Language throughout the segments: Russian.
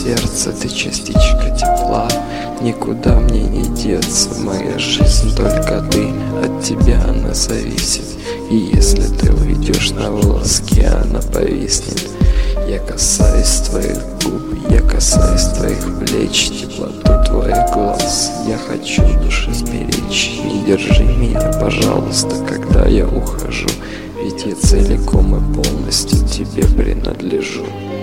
сердце, ты частичка тепла. Никуда мне не деться, моя жизнь только ты. От тебя она зависит, и если ты уйдешь на волоске, она повиснет. Я касаюсь твоих губ, я касаюсь твоих плеч, теплоту твоих глаз я хочу душу сберечь. Не держи меня, пожалуйста, когда я ухожу, ведь я целиком и полностью тебе принадлежу.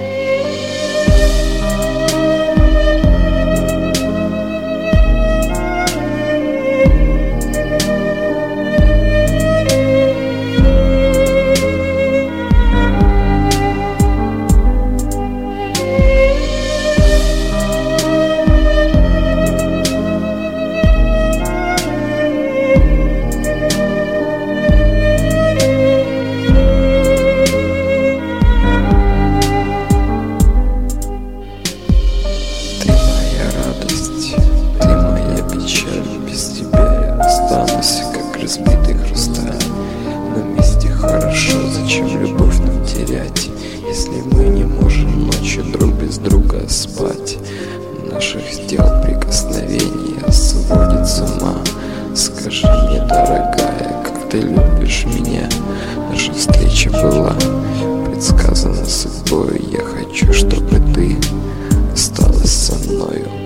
Как разбитый хрусталь. На месте хорошо, зачем любовь нам терять, если мы не можем ночью друг без друга спать? Наших дел прикосновения сводит с ума. Скажи мне, дорогая, как ты любишь меня? Наша встреча была предсказана судьбой. Я хочу, чтобы ты осталась со мною.